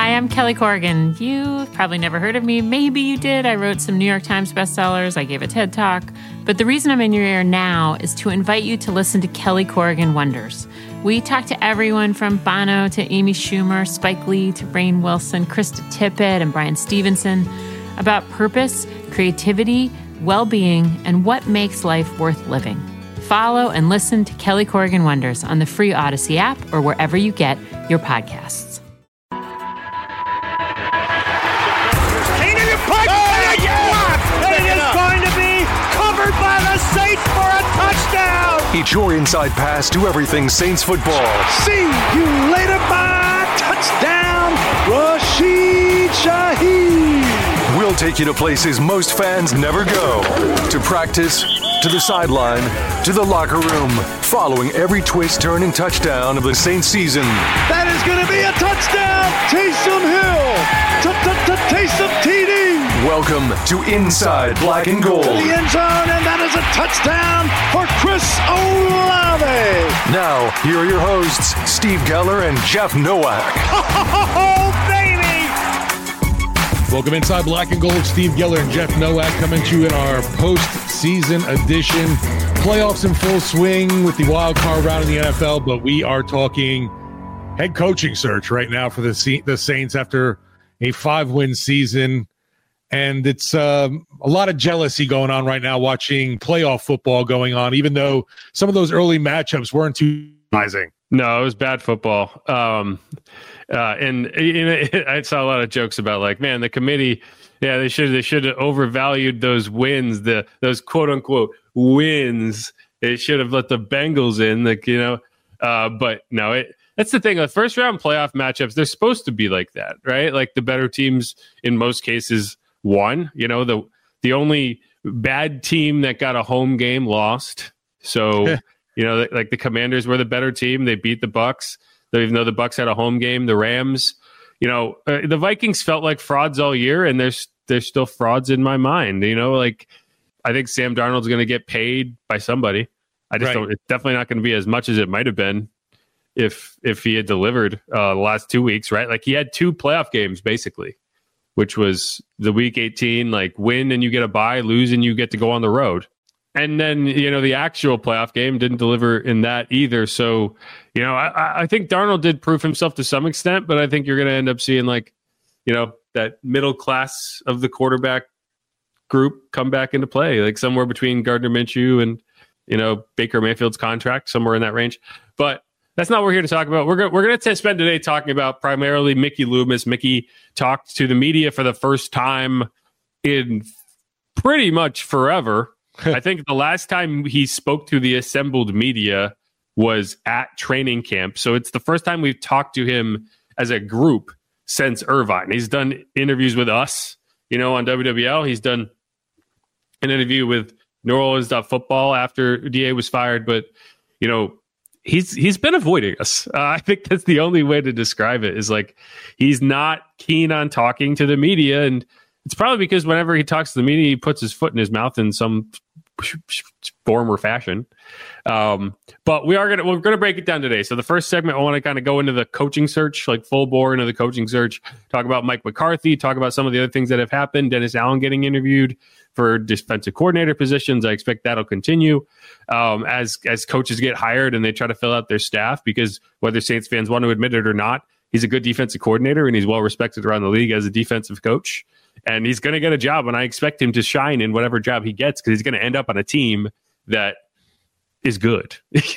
Hi, I'm Kelly Corrigan. You probably never heard of me. Maybe you did. I wrote some New York Times bestsellers. I gave a TED Talk. But the reason I'm in your ear now is to invite you to listen to Kelly Corrigan Wonders. We talk to everyone from Bono to Amy Schumer, Spike Lee to Rainn Wilson, Krista Tippett, and Brian Stevenson about purpose, creativity, well-being, and what makes life worth living. Follow and listen to Kelly Corrigan Wonders on the free Odyssey app or wherever you get your podcasts. By the Saints for a touchdown! It's your inside pass to everything Saints football. See you later, bye! Touchdown, Rashid Shaheed! We'll take you to places most fans never go. To practice, to the sideline, to the locker room. Following every twist, turn, and touchdown of the Saints season. That is going to be a touchdown! Taysom Hill! Taysom TD! Welcome to Inside Black and Gold. To the end zone, and that is a touchdown for Chris Olave. Now, here are your hosts, Steve Geller and Jeff Nowak. Oh, baby! Welcome inside Black and Gold. Steve Geller and Jeff Nowak coming to you in our postseason edition. Playoffs in full swing with the wild card round in the NFL, but we are talking head coaching search right now for the Saints after a 5-win season. And it's a lot of jealousy going on right now watching playoff football going on, even though some of those early matchups weren't too surprising. No, it was bad football. And I saw a lot of jokes about, like, man, the committee, yeah, they should have overvalued those wins, those quote unquote wins. They should have let the Bengals in, but no, that's the thing. The first round playoff matchups, they're supposed to be like that, right? Like the better teams in most cases won. The only bad team that got a home game lost. So, like the Commanders were the better team. They beat the Bucs. Even though the Bucs had a home game, the Rams, the Vikings felt like frauds all year, and they're still frauds in my mind. I think Sam Darnold's going to get paid by somebody. I just don't. It's definitely not going to be as much as it might have been if he had delivered the last 2 weeks, right? Like he had 2 playoff games basically, which was the week 18, like win and you get a bye, lose and you get to go on the road. And then, the actual playoff game didn't deliver in that either. So, I think Darnold did prove himself to some extent, but I think you're going to end up seeing that middle class of the quarterback group come back into play, like somewhere between Gardner Minshew and, Baker Mayfield's contract, somewhere in that range. But that's not what we're here to talk about. We're going to spend today talking about primarily Mickey Loomis. Mickey talked to the media for the first time in pretty much forever. I think the last time he spoke to the assembled media was at training camp. So it's the first time we've talked to him as a group since Irvine. He's done interviews with us, on WWL. He's done an interview with New Orleans Football after DA was fired. But, he's been avoiding us. I think that's the only way to describe it, is like he's not keen on talking to the media. And it's probably because whenever he talks to the media, he puts his foot in his mouth in some form or fashion. But we're gonna break it down today. So the first segment, I want to kind of go into the coaching search, like full bore into the coaching search, talk about Mike McCarthy, talk about some of the other things that have happened. Dennis Allen getting interviewed for defensive coordinator positions. I expect that'll continue as coaches get hired and they try to fill out their staff, because whether Saints fans want to admit it or not, he's a good defensive coordinator and he's well respected around the league as a defensive coach. And he's going to get a job, and I expect him to shine in whatever job he gets, because he's going to end up on a team that is good,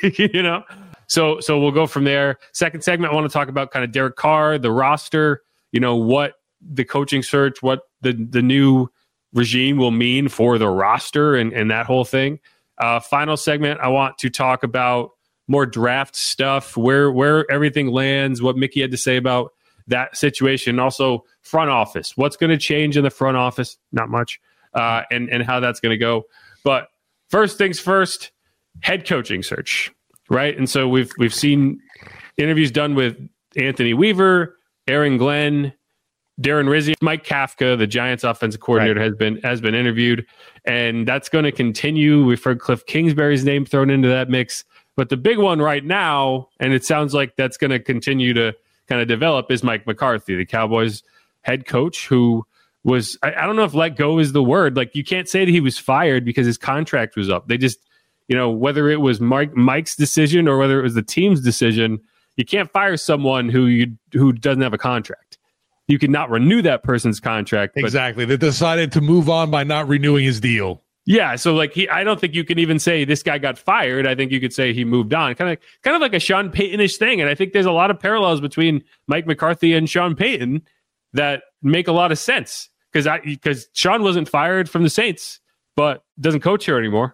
So we'll go from there. Second segment, I want to talk about kind of Derek Carr, the roster, what the coaching search, what the new regime will mean for the roster and that whole thing. Final segment, I want to talk about more draft stuff, where everything lands, what Mickey had to say about that situation. Also, front office. What's going to change in the front office? Not much. And how that's going to go. But first things first, head coaching search, right? And so we've seen interviews done with Anthony Weaver, Aaron Glenn, Darren Rizzi, Mike Kafka, the Giants offensive coordinator, has been interviewed, and that's going to continue. We've heard Cliff Kingsbury's name thrown into that mix. But the big one right now, and it sounds like that's going to continue to kind of develop is Mike McCarthy, the Cowboys head coach, who was, I don't know if let go is the word. Like, you can't say that he was fired because his contract was up. They just, whether it was Mike's decision or whether it was the team's decision, you can't fire someone who doesn't have a contract. You cannot renew that person's contract. Exactly. They decided to move on by not renewing his deal. Yeah, so I don't think you can even say this guy got fired. I think you could say he moved on, kind of like a Sean Payton-ish thing. And I think there's a lot of parallels between Mike McCarthy and Sean Payton that make a lot of sense, because Sean wasn't fired from the Saints, but doesn't coach here anymore.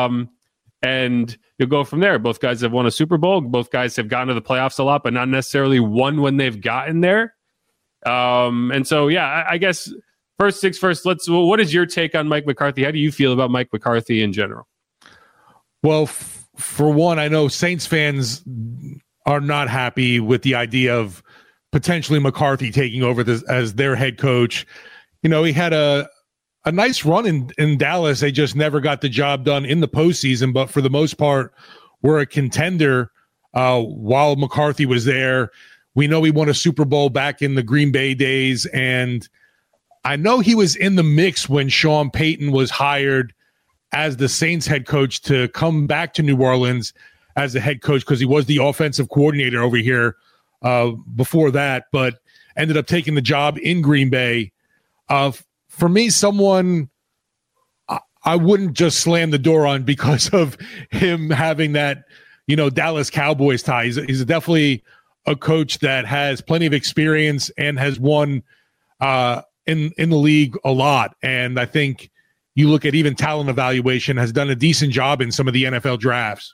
And you'll go from there. Both guys have won a Super Bowl. Both guys have gotten to the playoffs a lot, but not necessarily won when they've gotten there. And so, yeah, I guess first things first, what is your take on Mike McCarthy? How do you feel about Mike McCarthy in general? Well, for one, I know Saints fans are not happy with the idea of potentially McCarthy taking over as their head coach. He had a nice run in Dallas. They just never got the job done in the postseason, but for the most part, were a contender while McCarthy was there. We know he won a Super Bowl back in the Green Bay days, and I know he was in the mix when Sean Payton was hired as the Saints head coach to come back to New Orleans as the head coach, because he was the offensive coordinator over here before that, but ended up taking the job in Green Bay. For me, someone I wouldn't just slam the door on because of him having that, Dallas Cowboys tie. He's definitely a coach that has plenty of experience and has won in the league a lot. And I think you look at even talent evaluation, has done a decent job in some of the NFL drafts.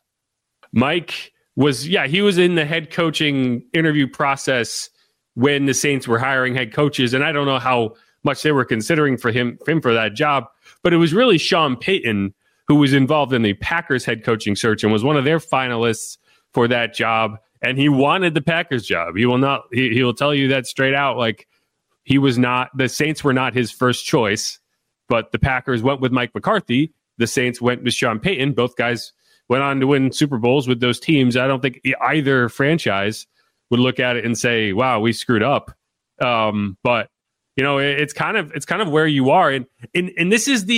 Mike he was in the head coaching interview process when the Saints were hiring head coaches. And I don't know how much they were considering for him for that job, but it was really Sean Payton who was involved in the Packers head coaching search and was one of their finalists for that job. And he wanted the Packers job. He will tell you that straight out. Like, the Saints were not his first choice, but the Packers went with Mike McCarthy. The Saints went with Sean Payton. Both guys went on to win Super Bowls with those teams. I don't think either franchise would look at it and say, wow, we screwed up. But it's kind of where you are. And this is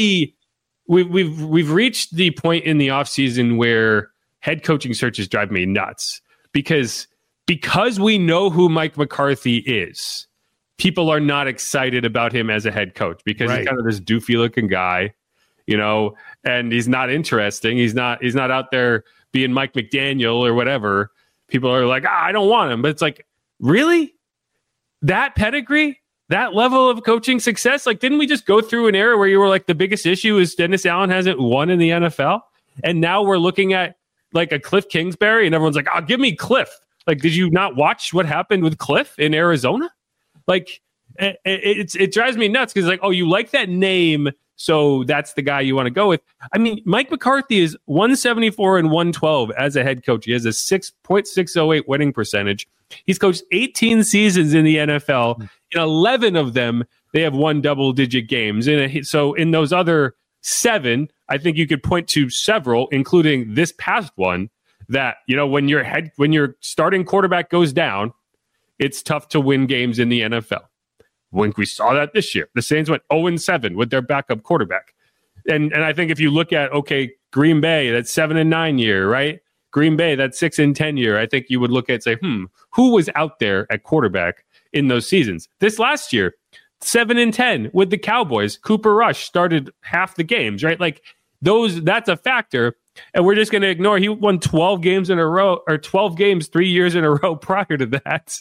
we've reached the point in the offseason where head coaching searches drive me nuts. Because we know who Mike McCarthy is, people are not excited about him as a head coach because He's kind of this doofy looking guy, and he's not interesting. He's not out there being Mike McDaniel or whatever. People are like, I don't want him. But it's like, really? That pedigree? That level of coaching success? Like, didn't we just go through an era where you were like, the biggest issue is Dennis Allen hasn't won in the NFL? And now we're looking at like a Cliff Kingsbury, and everyone's like, "Oh, give me Cliff." Like, did you not watch what happened with Cliff in Arizona? Like, it drives me nuts because like, oh, you like that name, so that's the guy you want to go with. I mean, Mike McCarthy is 174 and 112 as a head coach. He has a 6.608 winning percentage. He's coached 18 seasons in the NFL. In 11 of them, they have won double-digit games. So in those other 7, I think you could point to several, including this past one, that, when your starting quarterback goes down, it's tough to win games in the NFL. When we saw that this year, the Saints went 0-7 with their backup quarterback. And I think if you look at, Green Bay, that 7-9 year, right? Green Bay, that 6-10 year, I think you would look at and say, who was out there at quarterback in those seasons? This last year, 7-10 with the Cowboys. Cooper Rush started half the games, right? Like that's a factor. And we're just going to ignore he won 12 games in a row, or 12 games 3 years in a row prior to that.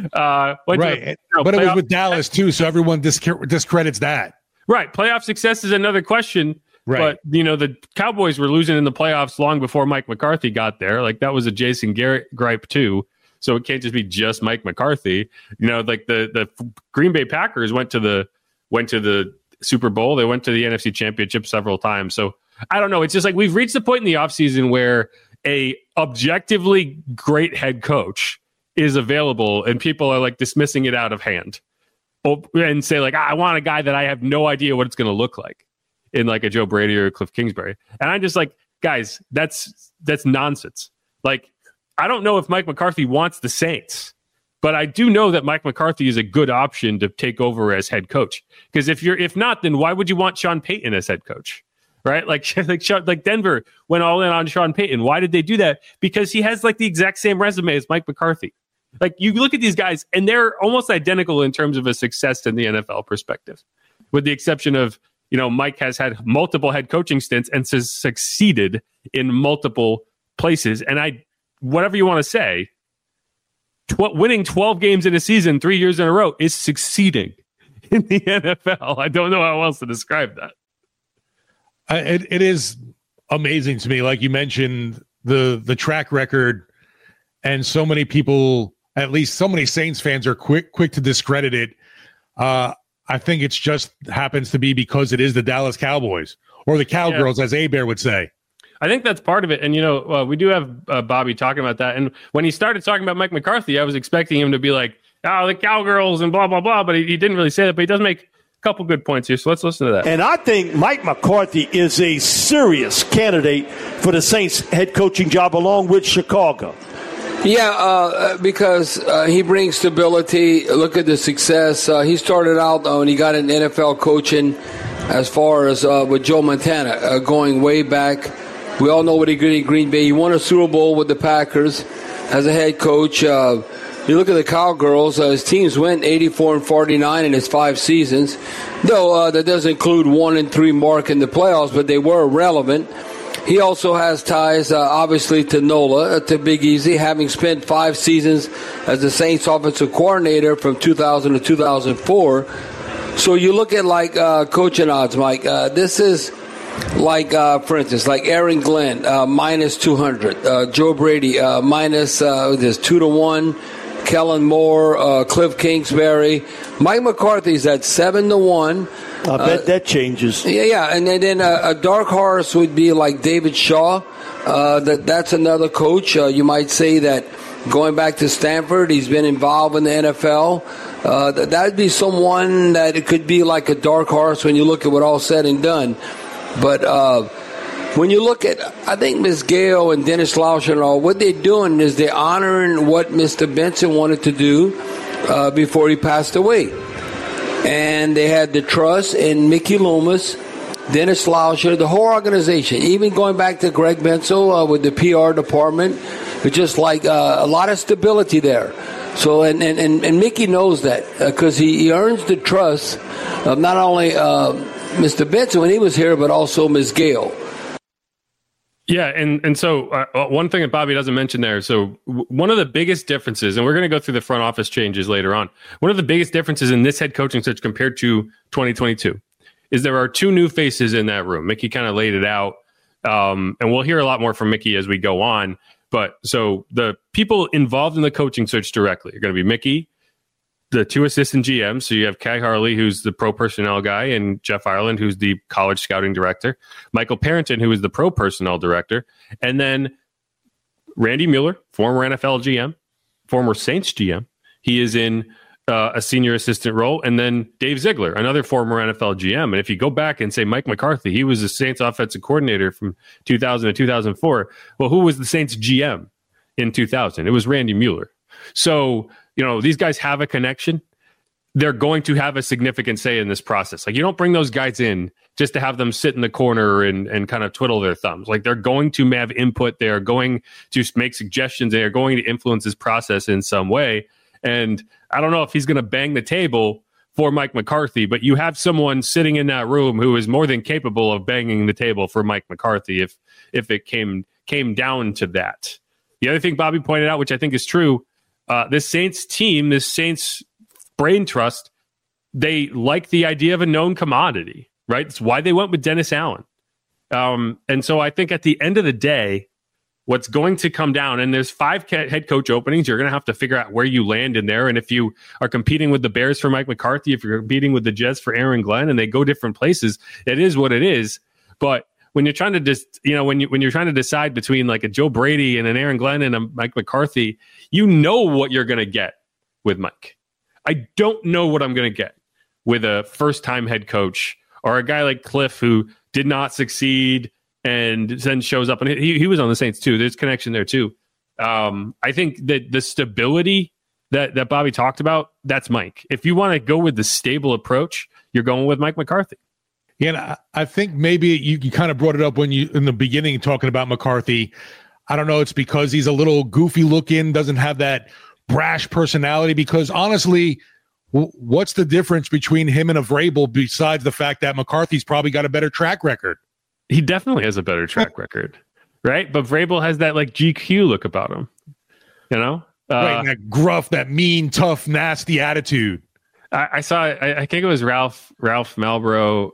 Right. But it was with Dallas too. So everyone discredits that. Right. Playoff success is another question. Right. But, the Cowboys were losing in the playoffs long before Mike McCarthy got there. Like, that was a Jason Garrett gripe too. So it can't just be just Mike McCarthy. Like the Green Bay Packers went to the Super Bowl. They went to the NFC Championship several times. So I don't know. It's just like we've reached the point in the offseason where a objectively great head coach is available and people are like dismissing it out of hand and say like, I want a guy that I have no idea what it's going to look like in like a Joe Brady or a Cliff Kingsbury. And I'm just like, guys, that's nonsense. Like, I don't know if Mike McCarthy wants the Saints. But I do know that Mike McCarthy is a good option to take over as head coach. Because if not, then why would you want Sean Payton as head coach? Right? Like Denver went all in on Sean Payton. Why did they do that? Because he has like the exact same resume as Mike McCarthy. Like you look at these guys and they're almost identical in terms of a success in the NFL perspective, with the exception of, Mike has had multiple head coaching stints and has succeeded in multiple places. And whatever you want to say, winning 12 games in a season 3 years in a row is succeeding in the NFL. I don't know how else to describe that. It is amazing to me, like you mentioned, the track record, and so many people, at least so many Saints fans, are quick to discredit it. I think it's just happens to be because it is the Dallas Cowboys, or the Cowgirls, as Abear would say. I think that's part of it. And, we do have Bobby talking about that. And when he started talking about Mike McCarthy, I was expecting him to be like, oh, the Cowgirls and blah, blah, blah. But he didn't really say that. But he does make a couple good points here. So let's listen to that. And I think Mike McCarthy is a serious candidate for the Saints head coaching job along with Chicago. Yeah, because he brings stability. Look at the success. He started out when he got in NFL coaching as far as with Joe Montana, going way back. We all know what he did in Green Bay. He won a Super Bowl with the Packers as a head coach. You look at the Cowgirls, his teams went 84-49 in his 5 seasons. Though that doesn't include 1-3 mark in the playoffs, but they were relevant. He also has ties, obviously, to NOLA, to Big Easy, having spent 5 seasons as the Saints offensive coordinator from 2000 to 2004. So you look at, like, coaching odds, Mike. This is like, for instance, like Aaron Glenn, minus 200. Joe Brady, minus 2-1. Kellen Moore, Cliff Kingsbury. Mike McCarthy's at 7-1. I bet that changes. Yeah, and then a dark horse would be like David Shaw. That's another coach. You might say that going back to Stanford, he's been involved in the NFL. That would be someone that it could be like a dark horse when you look at what all said and done. But when you look at, I think Ms. Gale and Dennis Lauscher and all, what they're doing is they're honoring what Mr. Benson wanted to do before he passed away. And they had the trust in Mickey Loomis, Dennis Lauscher, the whole organization, even going back to Greg Bensel with the PR department. It's just like a lot of stability there. So, and Mickey knows that because he earns the trust of not only Mr. Benson when he was here, but also Ms. Gale. Yeah, and so one thing that Bobby doesn't mention there, so one of the biggest differences, and we're going to go through the front office changes later on, one of the biggest differences in this head coaching search compared to 2022 is there are 2 new faces in that room. Mickey kind of laid it out, and we'll hear a lot more from Mickey as we go on. But so the people involved in the coaching search directly are going to be Mickey, the 2 assistant GMs. So you have Kai Harley, who's the pro personnel guy, and Jeff Ireland, who's the college scouting director, Michael Parrington, who is the pro personnel director, and then Randy Mueller, former NFL GM, former Saints GM. He is in a senior assistant role, and then Dave Ziegler, another former NFL GM. And if you go back and say Mike McCarthy, he was the Saints offensive coordinator from 2000 to 2004. Well, who was the Saints GM in 2000? It was Randy Mueller. So, these guys have a connection. They're going to have a significant say in this process. Like, you don't bring those guys in just to have them sit in the corner and kind of twiddle their thumbs. Like, they're going to have input. They are going to make suggestions. They are going to influence this process in some way. And I don't know if he's going to bang the table for Mike McCarthy, but you have someone sitting in that room who is more than capable of banging the table for Mike McCarthy if it came down to that. The other thing Bobby pointed out, which I think is true, this Saints team, this Saints brain trust, they like the idea of a known commodity, right? It's why they went with Dennis Allen. And so I think at the end of the day, what's going to come down, and there's 5 head coach openings, you're going to have to figure out where you land in there. And if you are competing with the Bears for Mike McCarthy, if you're competing with the Jets for Aaron Glenn, and they go different places, it is what it is. But when you're trying to when you're trying to decide between like a Joe Brady and an Aaron Glenn and a Mike McCarthy, you know what you're going to get with Mike. I don't know what I'm going to get with a first-time head coach or a guy like Cliff who did not succeed and then shows up. And he was on the Saints too. There's connection there too. I think that the stability that Bobby talked about, that's Mike. If you want to go with the stable approach, you're going with Mike McCarthy. Yeah, and I think maybe you kind of brought it up when you in the beginning talking about McCarthy. I don't know, it's because he's a little goofy looking, doesn't have that brash personality, because honestly, what's the difference between him and a Vrabel besides the fact that McCarthy's probably got a better track record? He definitely has a better track record, right? But Vrabel has that like GQ look about him, you know? Right, that gruff, that mean, tough, nasty attitude. I saw, I think it was Ralph Malbrough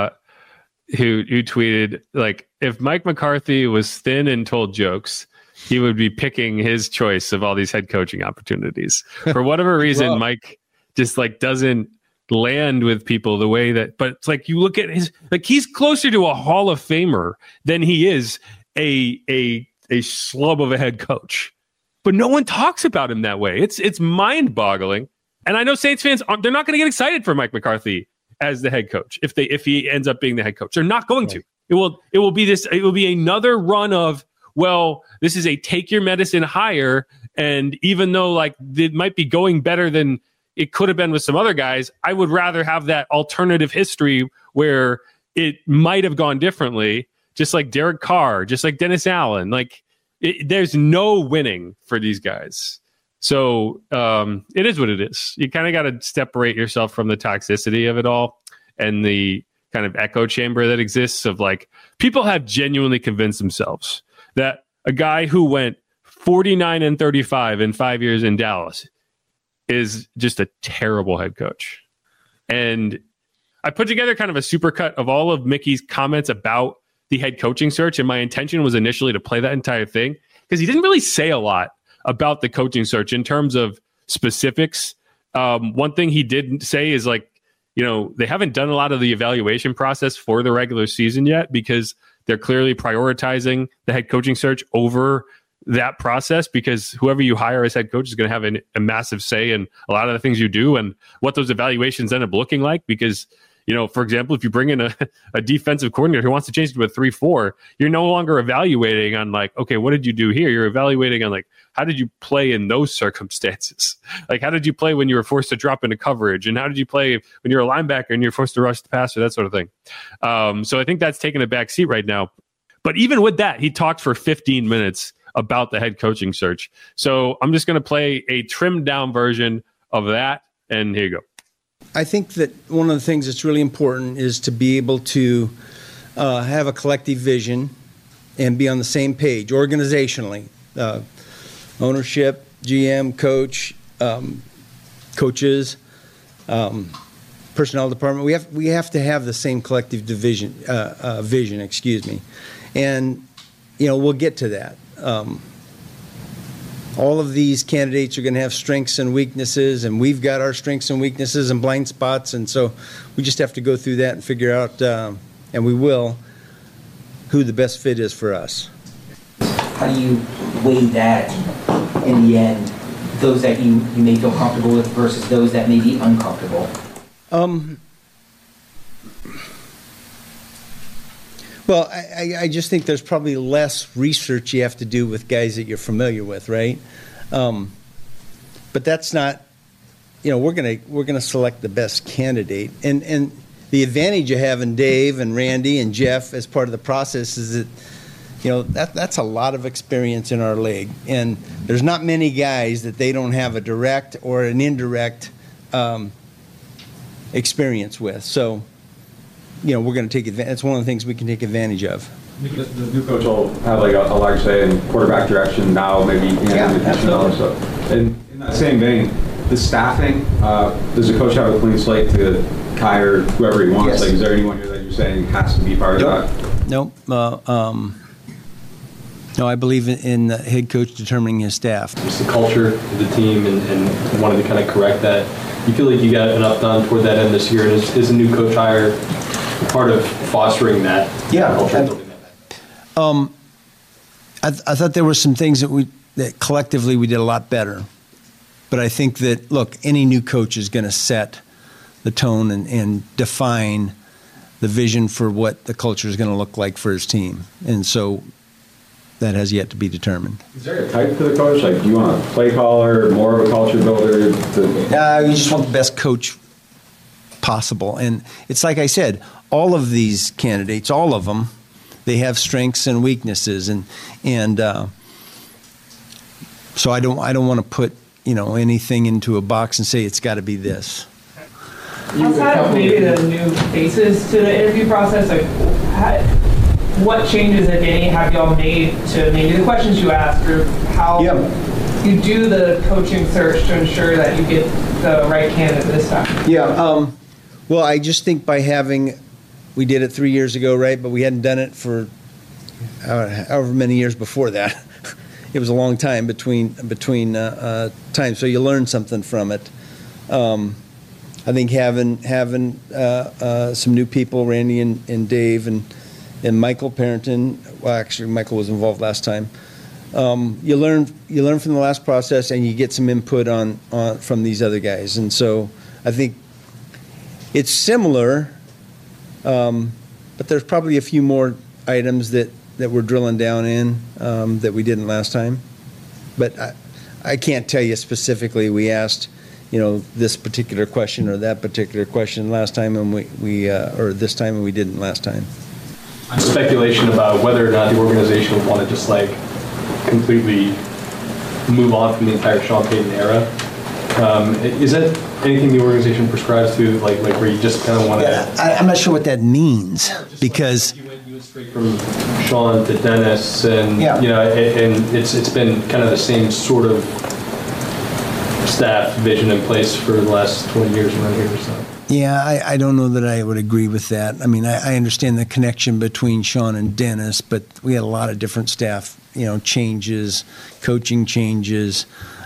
who tweeted, like, if Mike McCarthy was thin and told jokes, he would be picking his choice of all these head coaching opportunities. For whatever reason, Mike just like doesn't land with people the way that, but it's like you look at his, like he's closer to a Hall of Famer than he is a schlub of a head coach. But no one talks about him that way. It's mind-boggling. And I know Saints fans, they're not going to get excited for Mike McCarthy as the head coach if he ends up being the head coach. They're not going to. It will be another run of, well, this is a take your medicine hire, and even though like it might be going better than it could have been with some other guys, I would rather have that alternative history where it might have gone differently, just like Derek Carr, just like Dennis Allen. Like there's no winning for these guys. So it is what it is. You kind of got to separate yourself from the toxicity of it all and the kind of echo chamber that exists of like people have genuinely convinced themselves that a guy who went 49-35 in 5 years in Dallas is just a terrible head coach. And I put together kind of a supercut of all of Mickey's comments about the head coaching search. And my intention was initially to play that entire thing because he didn't really say a lot about the coaching search in terms of specifics. One thing he did say is like, you know, they haven't done a lot of the evaluation process for the regular season yet because they're clearly prioritizing the head coaching search over that process, because whoever you hire as head coach is going to have a massive say in a lot of the things you do and what those evaluations end up looking like. Because, you know, for example, if you bring in a defensive coordinator who wants to change it to a 3-4, you're no longer evaluating on like, okay, what did you do here? You're evaluating on like, how did you play in those circumstances? Like, how did you play when you were forced to drop into coverage? And how did you play when you're a linebacker and you're forced to rush the passer, that sort of thing. So I think that's taking a back seat right now. But even with that, he talked for 15 minutes about the head coaching search. So I'm just going to play a trimmed down version of that. And here you go. I think that one of the things that's really important is to be able to have a collective vision and be on the same page organizationally. Ownership, GM, coach, coaches, personnel department. We have to have the same collective vision. And you know, we'll get to that. All of these candidates are going to have strengths and weaknesses, and we've got our strengths and weaknesses and blind spots, and so we just have to go through that and figure out, and we will, who the best fit is for us. How do you weigh that in the end, those that you may feel comfortable with versus those that may be uncomfortable? Well, I just think there's probably less research you have to do with guys that you're familiar with, right? But that's not, you know, we're gonna select the best candidate, and the advantage of having Dave and Randy and Jeff as part of the process is that, you know, that's a lot of experience in our league, and there's not many guys that they don't have a direct or an indirect experience with. So, you know, we're going to take advantage. It's one of the things we can take advantage of. The new coach will have like a large say in quarterback direction now, maybe. So, and in that same vein, the staffing, does the coach have a clean slate to hire whoever he wants? Yes. Like, is there anyone here that you're saying has to be part of that? Nope. No, I believe in the head coach determining his staff. Just the culture of the team and wanted to kind of correct that. You feel like you got enough done toward that end this year, and is a new coach hire part of fostering that culture? Building that? I thought there were some things that collectively we did a lot better. But I think that, look, any new coach is going to set the tone and define the vision for what the culture is going to look like for his team. And so that has yet to be determined. Is there a type to the coach? Like, do you want a play caller, more of a culture builder? You just want the best coach possible. And it's like I said, all of these candidates, all of them, they have strengths and weaknesses, and so I don't want to put anything into a box and say it's got to be this. Outside of maybe the new faces to the interview process, like what changes, if any, have y'all made to maybe the questions you ask, or how you do the coaching search to ensure that you get the right candidate this time? Well, I just think by we did it 3 years ago, right? But we hadn't done it for however many years before that. It was a long time between times, so you learn something from it. I think having some new people, Randy and Dave and Michael Parrington. Well, actually, Michael was involved last time. You learn from the last process, and you get some input on from these other guys. And so I think it's similar, but there's probably a few more items that we're drilling down in that we didn't last time. But I can't tell you specifically. We asked, this particular question or that particular question last time, and we or this time, and we didn't last time. Speculation about whether or not the organization would want to just completely move on from the entire Sean Payton era. Is that anything the organization prescribes to, like where you just kind of want to? I'm not sure what that means, because you went straight from Sean to Dennis, and and it's been kind of the same sort of staff vision in place for the last 20 years around here. So. Yeah, I don't know that I would agree with that. I mean, I understand the connection between Sean and Dennis, but we had a lot of different staff, changes, coaching changes.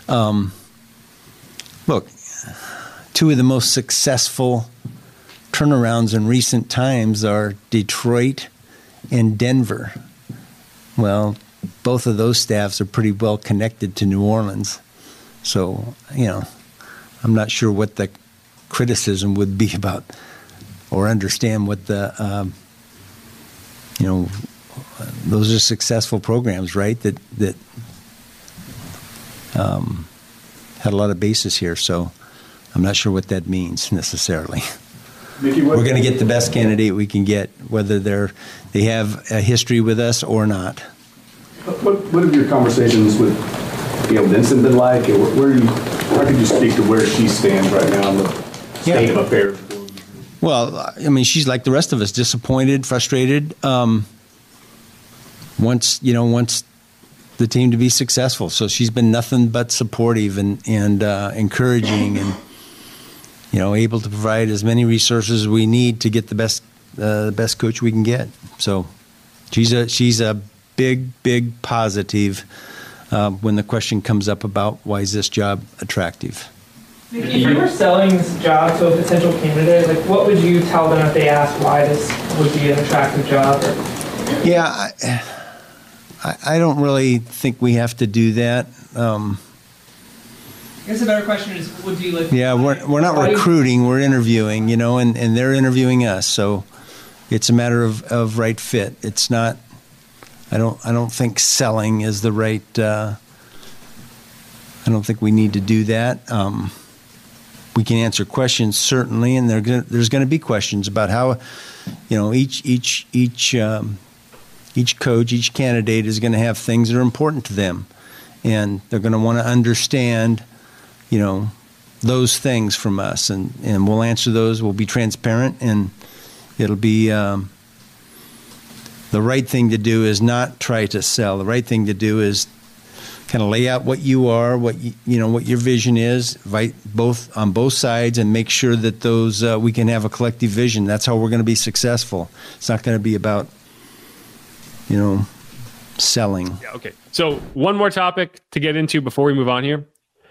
Look, two of the most successful turnarounds in recent times are Detroit and Denver. Well, both of those staffs are pretty well connected to New Orleans. So, I'm not sure what the criticism would be about, or understand what the, those are successful programs, right? That had a lot of basis here. So I'm not sure what that means necessarily. Mickey, we're going to get the best candidate we can get, whether they have a history with us or not. What have your conversations with Vincent been like? How could you speak to where she stands right now in the state of affairs? Well, I mean, she's like the rest of us, disappointed, frustrated. Wants the team to be successful. So she's been nothing but supportive and encouraging, and able to provide as many resources as we need to get the best coach we can get. So she's a big positive when the question comes up about why is this job attractive. If you were selling this job to a potential candidate, what would you tell them if they asked why this would be an attractive job? Yeah, I don't really think we have to do that. I guess a better question is, would you Yeah, we're not recruiting, we're interviewing, and they're interviewing us. So it's a matter of right fit. It's not. I don't think selling is the right. I don't think we need to do that. We can answer questions certainly, and there's going to be questions about how, each coach, each candidate is going to have things that are important to them, and they're going to want to understand, those things from us, and we'll answer those. We'll be transparent, and it'll be. The right thing to do is not try to sell. The right thing to do is kind of lay out what you are, what what your vision is, on both sides, and make sure that those we can have a collective vision. That's how we're going to be successful. It's not going to be about selling. Yeah. Okay. So one more topic to get into before we move on here.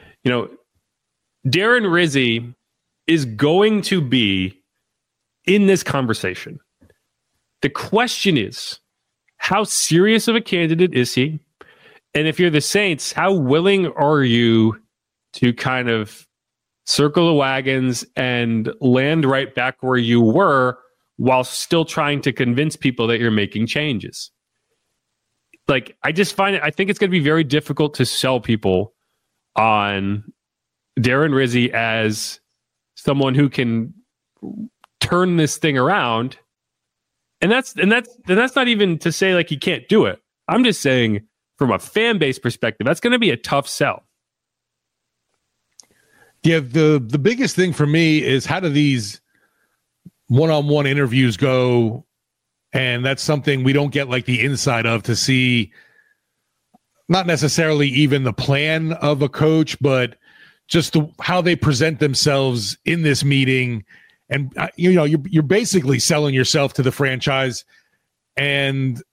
Darren Rizzi is going to be in this conversation. The question is, how serious of a candidate is he? And if you're the Saints, how willing are you to kind of circle the wagons and land right back where you were while still trying to convince people that you're making changes? like, I just find it, I think it's going to be very difficult to sell people on Darren Rizzi as someone who can turn this thing around. And that's not even to say like he can't do it. I'm just saying from a fan base perspective, that's going to be a tough sell. Yeah, the biggest thing for me is how do these one-on-one interviews go? And that's something we don't get like the inside of to see, not necessarily even the plan of a coach, but just how they present themselves in this meeting. And, you're basically selling yourself to the franchise. And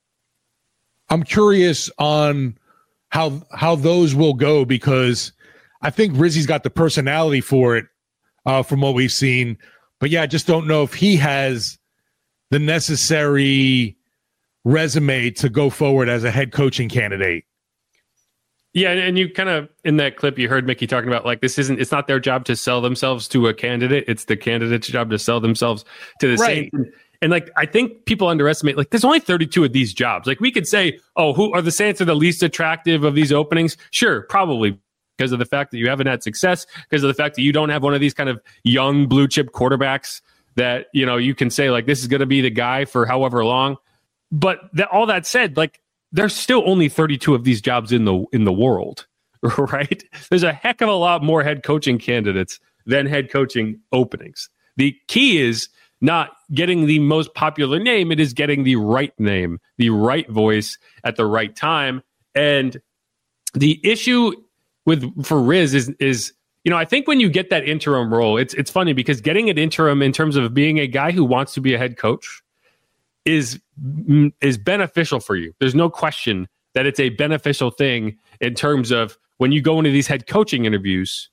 I'm curious on how those will go, because I think Rizzi's got the personality for it from what we've seen. But yeah, I just don't know if he has the necessary resume to go forward as a head coaching candidate. Yeah, and you kind of, in that clip, you heard Mickey talking about, like, it's not their job to sell themselves to a candidate. It's the candidate's job to sell themselves to the Saints. And like, I think people underestimate, like, there's only 32 of these jobs. Like, we could say, oh, who are the Saints are the least attractive of these openings? Sure, probably because of the fact that you haven't had success, because of the fact that you don't have one of these kind of young blue chip quarterbacks that, you can say, like, this is going to be the guy for however long. But all that said, like, there's still only 32 of these jobs in the world, right? There's a heck of a lot more head coaching candidates than head coaching openings. The key is not getting the most popular name. It is getting the right name, the right voice at the right time. And the issue for Riz is I think when you get that interim role, it's funny because getting an interim in terms of being a guy who wants to be a head coach is beneficial for you. There's no question that it's a beneficial thing in terms of when you go into these head coaching interviews,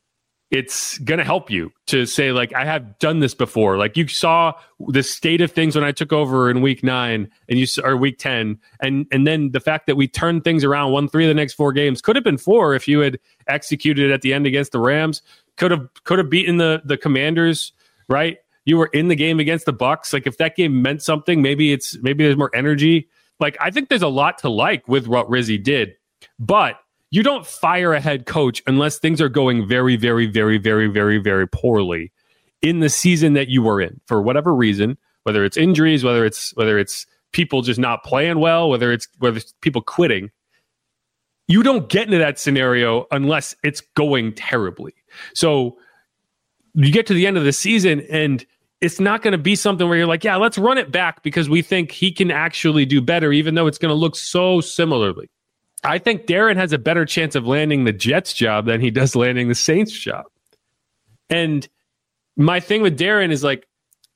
it's going to help you to say, like, I have done this before. Like, you saw the state of things when I took over in week 9 or week 10. And then the fact that we turned things around, won 3 of the next 4 games, could have been 4 if you had executed at the end against the Rams, could have beaten the Commanders, right? You were in the game against the Bucks. Like, if that game meant something, maybe there's more energy. Like, I think there's a lot to like with what Rizzi did, but you don't fire a head coach unless things are going very, very, very, very, very, very poorly in the season that you were in for whatever reason, whether it's injuries, whether it's people just not playing well, whether it's people quitting. You don't get into that scenario unless it's going terribly. So you get to the end of the season and it's not going to be something where you're like, yeah, let's run it back because we think he can actually do better, even though it's going to look so similarly. I think Darren has a better chance of landing the Jets job than he does landing the Saints job. And my thing with Darren is, like,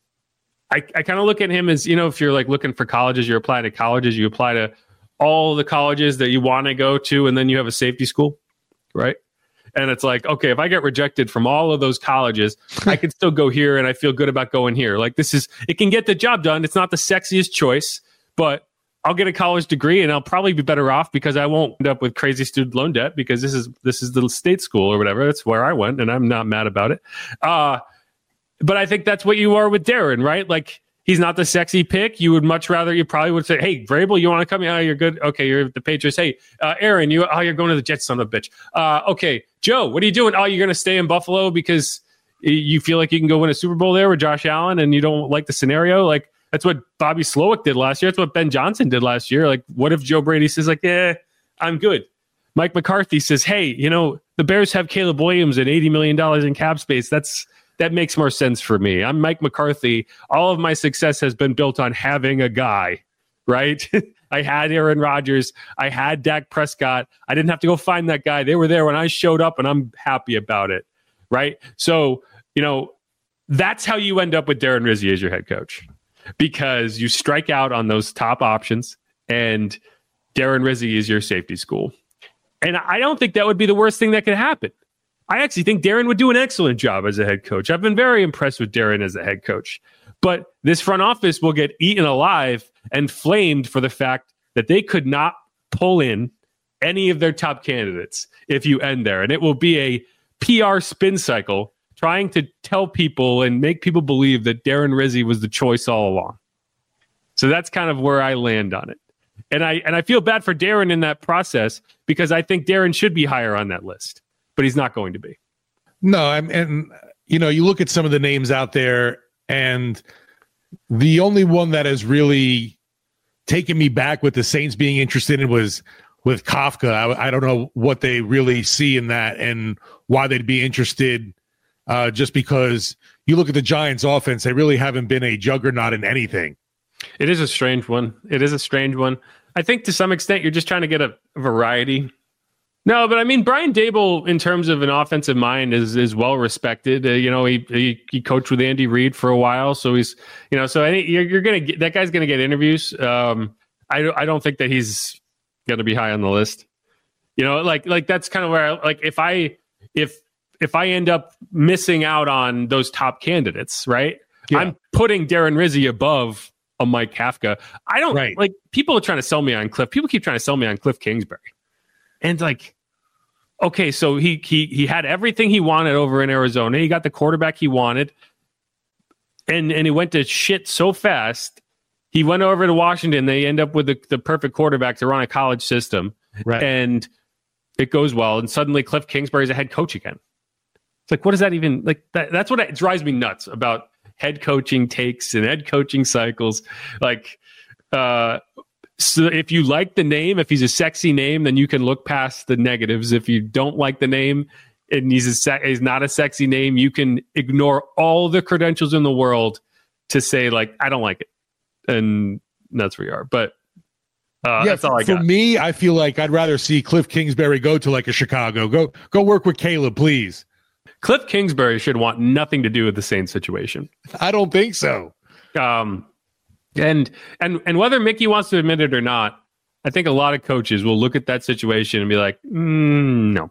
I kind of look at him as, if you're like looking for colleges, you're applying to colleges, you apply to all the colleges that you want to go to, and then you have a safety school, right? And it's like, okay, if I get rejected from all of those colleges, I can still go here and I feel good about going here. Like, it can get the job done. It's not the sexiest choice, but I'll get a college degree and I'll probably be better off because I won't end up with crazy student loan debt because this is the state school or whatever. That's where I went and I'm not mad about it. But I think that's what you are with Darren, right? Like, he's not the sexy pick. You probably would say, hey, Vrabel, you want to come? Oh, you're good. Okay, you're the Patriots. Hey, Aaron, you're going to the Jets, son of a bitch. Okay, Joe, what are you doing? Oh, you're going to stay in Buffalo because you feel like you can go win a Super Bowl there with Josh Allen and you don't like the scenario? Like, that's what Bobby Slowick did last year. That's what Ben Johnson did last year. Like, what if Joe Brady says, like, I'm good. Mike McCarthy says, hey, the Bears have Caleb Williams and $80 million in cap space. That makes more sense for me. I'm Mike McCarthy. All of my success has been built on having a guy, right? I had Aaron Rodgers. I had Dak Prescott. I didn't have to go find that guy. They were there when I showed up, and I'm happy about it, right? So, that's how you end up with Darren Rizzi as your head coach, because you strike out on those top options, and Darren Rizzi is your safety school. And I don't think that would be the worst thing that could happen. I actually think Darren would do an excellent job as a head coach. I've been very impressed with Darren as a head coach. But this front office will get eaten alive and flamed for the fact that they could not pull in any of their top candidates if you end there. And it will be a PR spin cycle trying to tell people and make people believe that Darren Rizzi was the choice all along. So that's kind of where I land on it. And I feel bad for Darren in that process because I think Darren should be higher on that list, but he's not going to be. No, and you look at some of the names out there, and the only one that has really taken me back with the Saints being interested in was with Kafka. I don't know what they really see in that and why they'd be interested, just because you look at the Giants offense, they really haven't been a juggernaut in anything. It is a strange one. I think to some extent you're just trying to get a variety. No, but I mean, Brian Daboll, in terms of an offensive mind, is well respected. He coached with Andy Reid for a while, so he's, so you're gonna get that guy's gonna get interviews. I don't think that he's gonna be high on the list. Like that's kind of where if I end up missing out on those top candidates, right? Yeah. I'm putting Darren Rizzi above a Mike Kafka. I don't like people are trying to sell me on Cliff. People keep trying to sell me on Cliff Kingsbury. And okay, so he had everything he wanted over in Arizona. He got the quarterback he wanted. And he went to shit so fast. He went over to Washington. They end up with the perfect quarterback to run a college system. Right. And it goes well. And suddenly Cliff Kingsbury's a head coach again. It's like, what does that even that's what drives me nuts about head coaching takes and head coaching cycles. So if you like the name, if he's a sexy name, then you can look past the negatives. If you don't like the name and he's not a sexy name, you can ignore all the credentials in the world to say, I don't like it. And that's where you are. But that's all I got. For me, I feel like I'd rather see Cliff Kingsbury go to a Chicago. Go work with Caleb, please. Cliff Kingsbury should want nothing to do with the Saints situation. I don't think so. And whether Mickey wants to admit it or not, I think a lot of coaches will look at that situation and be like, no.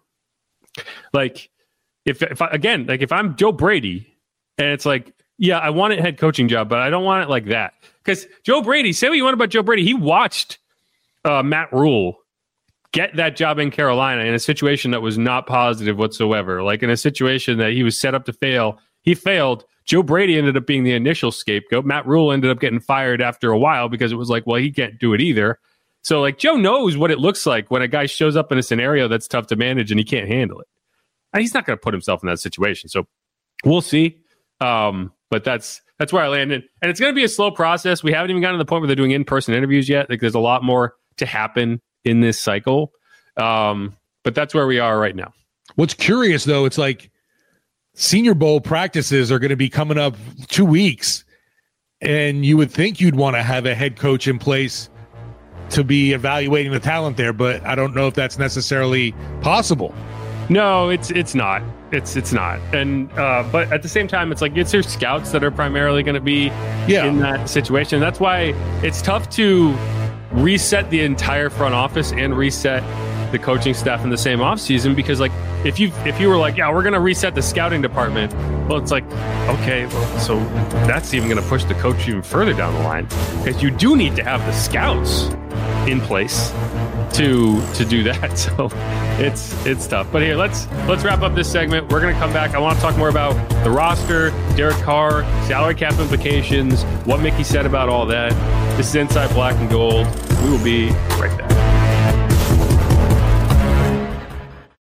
If I'm Joe Brady and it's like, yeah, I want a head coaching job, but I don't want it like that. Because Joe Brady, say what you want about Joe Brady, he watched Matt Rule get that job in Carolina in a situation that was not positive whatsoever. In a situation that he was set up to fail, he failed. Joe Brady ended up being the initial scapegoat. Matt Rule ended up getting fired after a while because it was he can't do it either. So Joe knows what it looks like when a guy shows up in a scenario that's tough to manage and he can't handle it. And he's not going to put himself in that situation. So we'll see. But that's where I landed. And it's going to be a slow process. We haven't even gotten to the point where they're doing in-person interviews yet. There's a lot more to happen in this cycle. But that's where we are right now. What's curious, though, it's Senior Bowl practices are going to be coming up 2 weeks, and you would think you'd want to have a head coach in place to be evaluating the talent there, but I don't know if that's necessarily possible. No, it's not. It's not. And but at the same time, it's your scouts that are primarily going to be in that situation. That's why it's tough to reset the entire front office and reset the coaching staff in the same offseason, because if you were we're going to reset the scouting department, well, it's okay, well, so that's even going to push the coach even further down the line, because you do need to have the scouts in place to do that. So it's tough. But here, let's wrap up this segment. We're going to come back. I want to talk more about the roster, Derek Carr, salary cap implications, what Mickey said about all that. This is Inside Black and Gold. We will be right back.